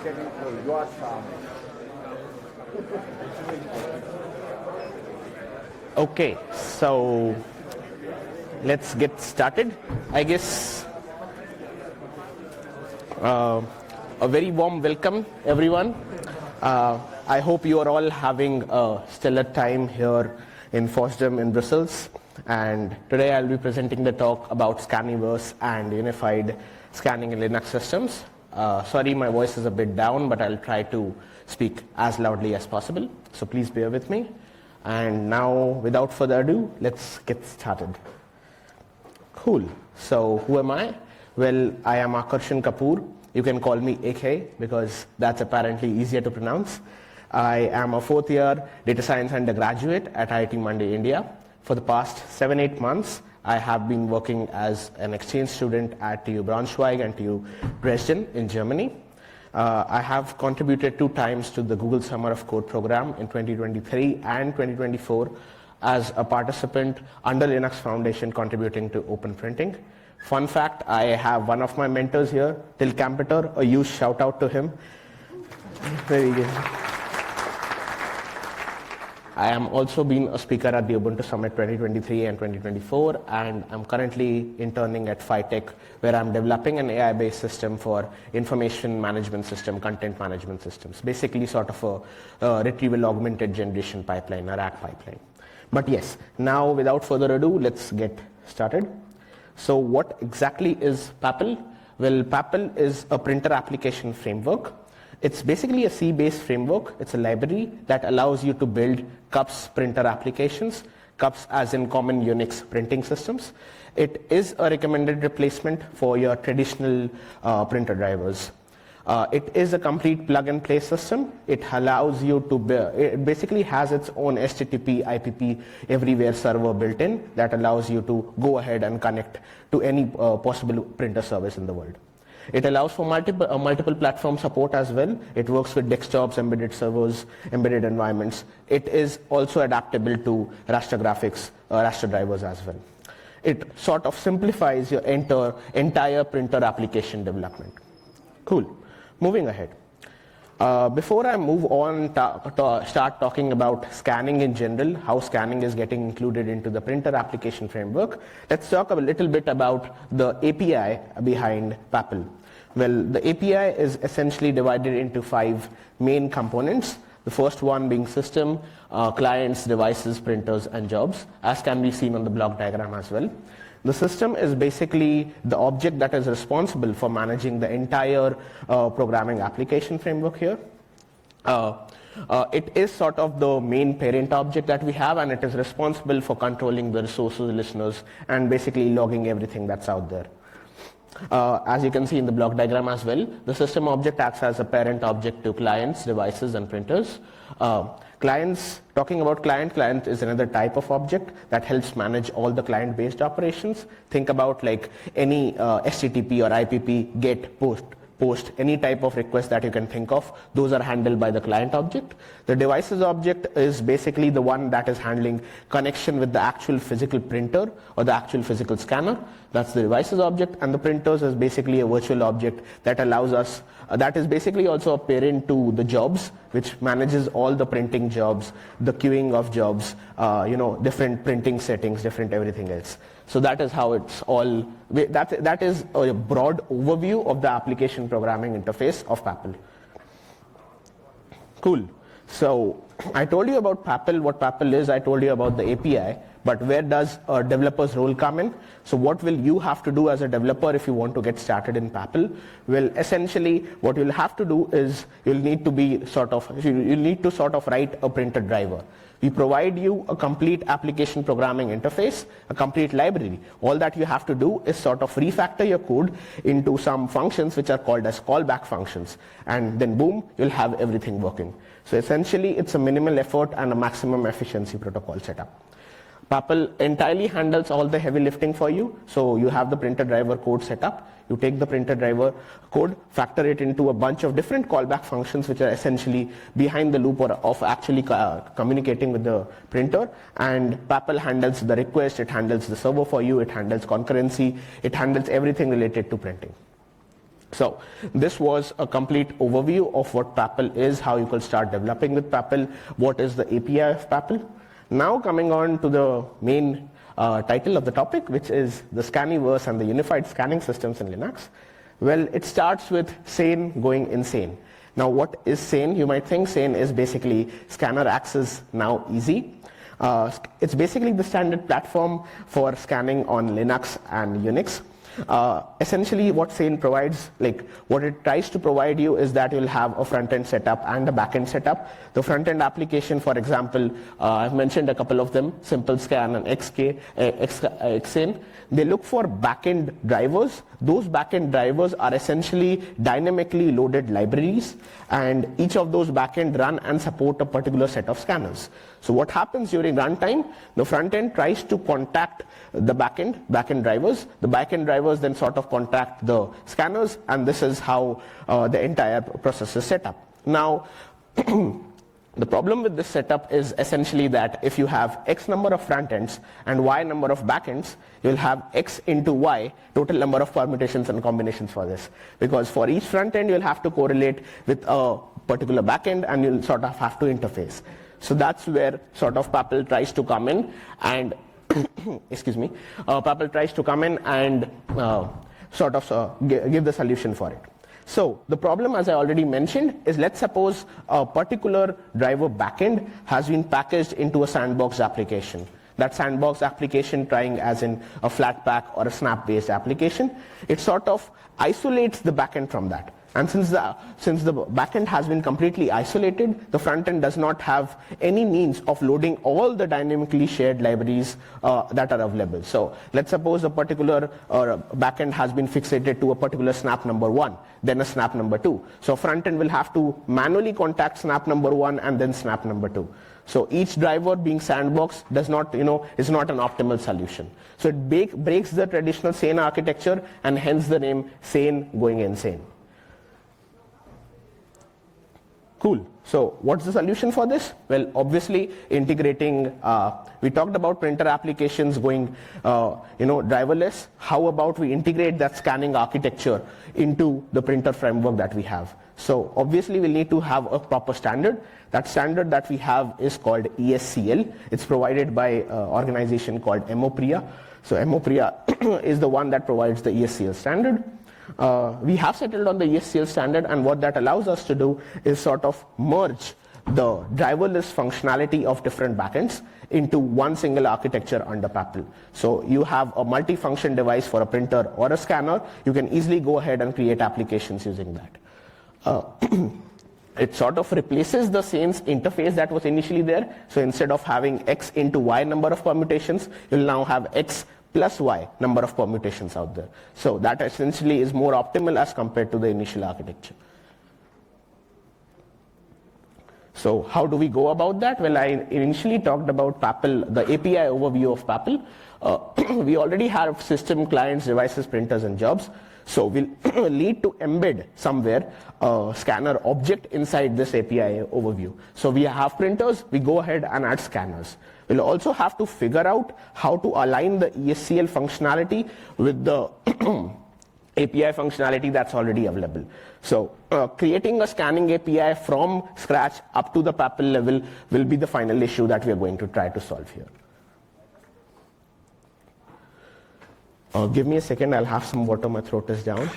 You are Sam. Okay, so let's get started. I guess a very warm welcome, everyone. I hope you are all having a stellar time here in FOSDEM in Brussels. And today I'll be presenting the talk about Scaniverse and unified scanning in Linux systems. Sorry, my voice is a bit down, but I'll try to speak as loudly as possible. So please bear with me. And now, without further ado, let's get started. Cool. So who am I? Well, I am Akarshan Kapoor. You can call me AK because that's apparently easier to pronounce. I am a fourth year data science undergraduate at IIT Mandi, India. For the past 7-8 months, I have been working as an exchange student at TU Braunschweig and TU Dresden in Germany. I have contributed 2 times to the Google Summer of Code program in 2023 and 2024 as a participant under Linux Foundation contributing to open printing. Fun fact, I have one of my mentors here, Till Kampeter, a huge shout out to him. Very good. I am also been a speaker at the Ubuntu Summit 2023 and 2024, and I'm currently interning at FiTech, where I'm developing an AI-based system for information management system, content management systems, basically sort of a retrieval augmented generation pipeline, a RAG pipeline. But yes, now without further ado, let's get started. So what exactly is PAPL? Well, PAPL is a printer application framework. It's basically a C-based framework. It's a library that allows you to build CUPS printer applications, CUPS as in common Unix printing systems. It is a recommended replacement for your traditional printer drivers. It is a complete plug-and-play system. It allows you to it basically has its own HTTP, IPP everywhere server built in that allows you to go ahead and connect to any possible printer service in the world. It allows for multiple platform support as well. It works with desktops, embedded servers, embedded environments. It is also adaptable to raster graphics, raster drivers as well. It sort of simplifies your entire printer application development. Cool. Moving ahead. Before I move on start talking about scanning in general, how scanning is getting included into the printer application framework, let's talk a little bit about the API behind PAPL. Well, the API is essentially divided into 5 main components. The first one being system, clients, devices, printers, and jobs, as can be seen on the block diagram as well. The system is basically the object that is responsible for managing the entire programming application framework here. It is sort of the main parent object that we have, and it is responsible for controlling the resources, listeners, and basically logging everything that's out there. As you can see in the block diagram as well, the system object acts as a parent object to clients, devices, and printers. Clients, talking about client is another type of object that helps manage all the client-based operations. Think about like any HTTP or IPP, GET, post, any type of request that you can think of, those are handled by the client object. The devices object is basically the one that is handling connection with the actual physical printer or the actual physical scanner. That's the devices object, and the printers is basically a virtual object that allows us, that is basically also a parent to the jobs, which manages all the printing jobs, the queuing of jobs, different printing settings, different everything else. So that is how it's all, that is a broad overview of the application programming interface of PAPL. Cool. So I told you about PAPL, what PAPL is, I told you about the API, but where does a developer's role come in? So what will you have to do as a developer if you want to get started in PAPL? Well, essentially what you'll have to do is you'll need to sort of write a printer driver. We provide you a complete application programming interface, a complete library. All that you have to do is sort of refactor your code into some functions which are called as callback functions. And then boom, you'll have everything working. So essentially it's a minimal effort and a maximum efficiency protocol setup. PAPL entirely handles all the heavy lifting for you. So you have the printer driver code set up. You take the printer driver code, factor it into a bunch of different callback functions which are essentially behind the loop or of actually communicating with the printer. And PAPL handles the request, it handles the server for you, it handles concurrency, it handles everything related to printing. So this was a complete overview of what PAPL is, how you could start developing with PAPL, what is the API of PAPL. Now coming on to the main title of the topic, which is the Scaniverse and the unified scanning systems in Linux. Well, it starts with sane going insane. Now what is sane? You might think sane is basically scanner access now easy. It's basically the standard platform for scanning on Linux and Unix. Essentially what Sane provides, like what it tries to provide you is that you'll have a front-end setup and a back-end setup. The front-end application, for example, I've mentioned a couple of them, SimpleScan and Xsane. They look for back-end drivers. Those back-end drivers are essentially dynamically loaded libraries, and each of those back-end run and support a particular set of scanners. So what happens during runtime, the front-end tries to contact the back-end drivers. The back-end drivers then sort of contact the scanners, and this is how the entire process is set up. Now, the problem with this setup is essentially that if you have X number of front ends and Y number of back ends, you'll have X into Y total number of permutations and combinations for this. Because for each front end, you'll have to correlate with a particular back end, and you'll sort of have to interface. So that's where sort of PAPL tries to come in and PAPL tries to come in and give the solution for it. So the problem, as I already mentioned, is let's suppose a particular driver backend has been packaged into a sandbox application. That sandbox application trying as in a Flatpak or a Snap-based application, it sort of isolates the backend from that. And since the backend has been completely isolated, the frontend does not have any means of loading all the dynamically shared libraries that are available. So let's suppose a particular backend has been fixated to a particular snap number 1, then a snap number 2. So frontend will have to manually contact snap number 1 and then snap number 2. So each driver being sandbox is not an optimal solution. So it breaks the traditional sane architecture, and hence the name sane going insane. Cool. So what's the solution for this? Well, obviously integrating, we talked about printer applications going driverless. How about we integrate that scanning architecture into the printer framework that we have? So obviously we'll need to have a proper standard. That standard that we have is called ESCL. It's provided by an organization called Emopria. So Emopria is the one that provides the ESCL standard. We have settled on the ESCL standard, and what that allows us to do is sort of merge the driverless functionality of different backends into one single architecture under PAPL. So you have a multi-function device for a printer or a scanner. You can easily go ahead and create applications using that. It sort of replaces the Sane's interface that was initially there. So instead of having X into Y number of permutations, you'll now have X plus Y number of permutations out there. So that essentially is more optimal as compared to the initial architecture. So how do we go about that? Well, I initially talked about PAPL, the API overview of PAPL. We already have system, clients, devices, printers, and jobs. So we'll need to embed somewhere a scanner object inside this API overview. So we have printers, we go ahead and add scanners. We'll also have to figure out how to align the ESCL functionality with the API functionality that's already available. So creating a scanning API from scratch up to the PAPL level will be the final issue that we are going to try to solve here. Give me a second, I'll have some water, my throat is down.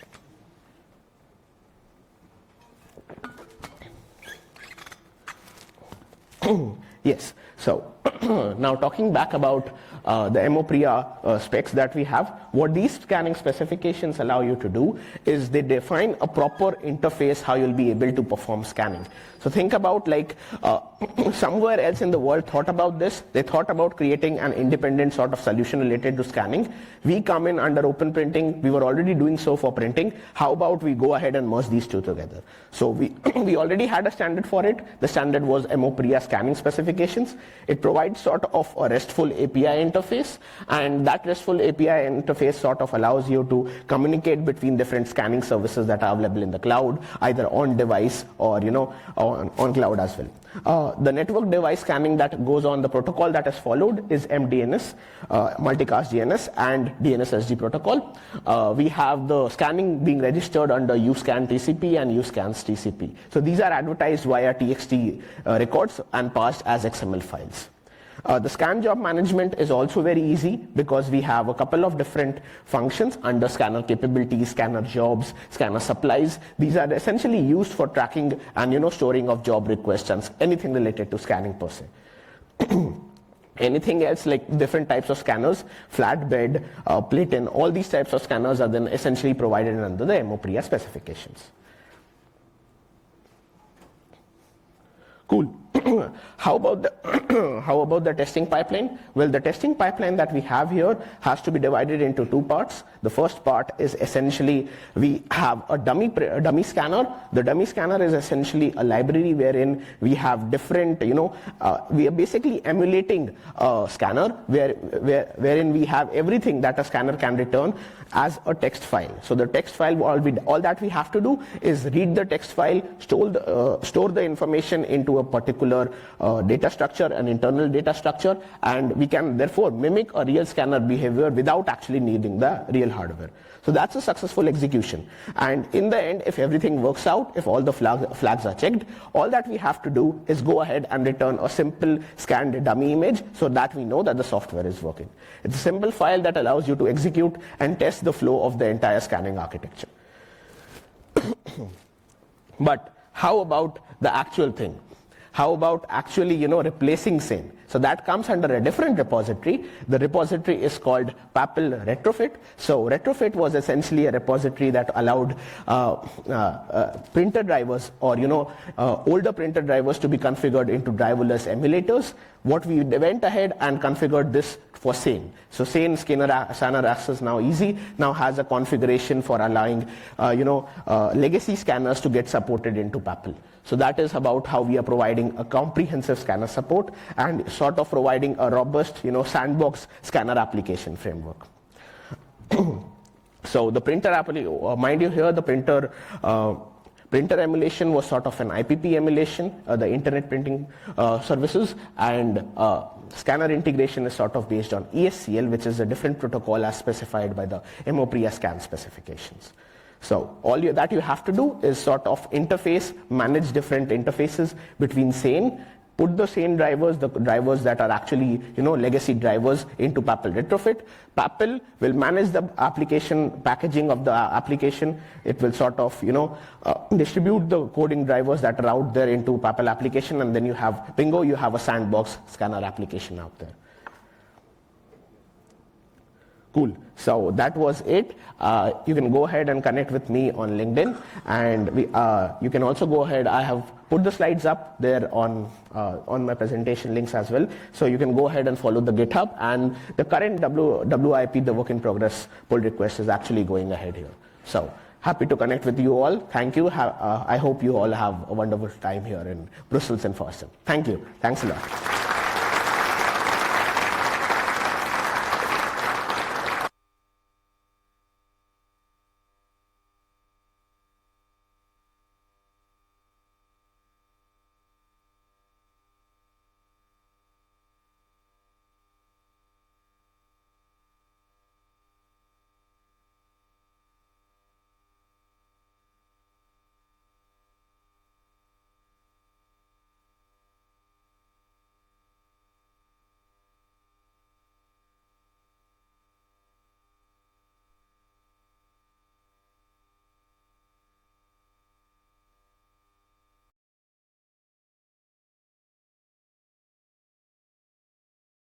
Yes, so now talking back about the Emopria specs that we have, what these scanning specifications allow you to do is they define a proper interface how you'll be able to perform scanning. So think about like somewhere else in the world thought about this. They thought about creating an independent sort of solution related to scanning. We come in under open printing. We were already doing so for printing. How about we go ahead and merge these two together? So we already had a standard for it. The standard was Emopria scanning specifications. It provides sort of a RESTful API interface, and that RESTful API interface interface sort of allows you to communicate between different scanning services that are available in the cloud, either on device or on cloud as well. The network device scanning that goes on, the protocol that is followed is MDNS, Multicast DNS, and DNS-SG protocol. We have the scanning being registered under USCAN TCP and USCAN's TCP. So these are advertised via TXT records and passed as XML files. The scan job management is also very easy because we have a couple of different functions under scanner capabilities, scanner jobs, scanner supplies. These are essentially used for tracking and storing of job requests and anything related to scanning per se. Anything else like different types of scanners, flatbed, Platin, all these types of scanners are then essentially provided under the MOPRIA specifications. Cool. How about the testing pipeline? Well, the testing pipeline that we have here has to be divided into two parts. The first part is essentially we have a dummy scanner. The dummy scanner is essentially a library wherein we have different, we are basically emulating a scanner wherein we have everything that a scanner can return as a text file. So the text file, all that we have to do is read the text file, store the information into a particular data structure, an internal data structure, and we can therefore mimic a real scanner behavior without actually needing the real hardware. So that's a successful execution. And in the end, if everything works out, if all the flags are checked, all that we have to do is go ahead and return a simple scanned dummy image so that we know that the software is working. It's a simple file that allows you to execute and test the flow of the entire scanning architecture. But how about the actual thing? How about actually, replacing SANE? So that comes under a different repository. The repository is called PAPL Retrofit. So Retrofit was essentially a repository that allowed printer drivers or, older printer drivers to be configured into driverless emulators. What we went ahead and configured this for SANE. So SANE scanner access now easy, now has a configuration for allowing, legacy scanners to get supported into PAPL. So that is about how we are providing a comprehensive scanner support and sort of providing a robust, sandbox scanner application framework. So the printer mind you here, the printer emulation was sort of an IPP emulation, the internet printing services, and scanner integration is sort of based on ESCL, which is a different protocol as specified by the MOPRIA scan specifications. So all that you have to do is sort of manage different interfaces between SANE, put the SANE drivers, the drivers that are actually, legacy drivers into PAPL Retrofit. PAPL will manage the application packaging of the application. It will sort of, distribute the coding drivers that are out there into PAPL application, and then you have, bingo, you have a sandbox scanner application out there. Cool. So that was it. You can go ahead and connect with me on LinkedIn, and you can also go ahead. I have put the slides up there on my presentation links as well. So you can go ahead and follow the GitHub, and the current WIP, the work in progress pull request, is actually going ahead here. So happy to connect with you all. Thank you. I hope you all have a wonderful time here in Brussels and Forston. Thank you. Thanks a lot.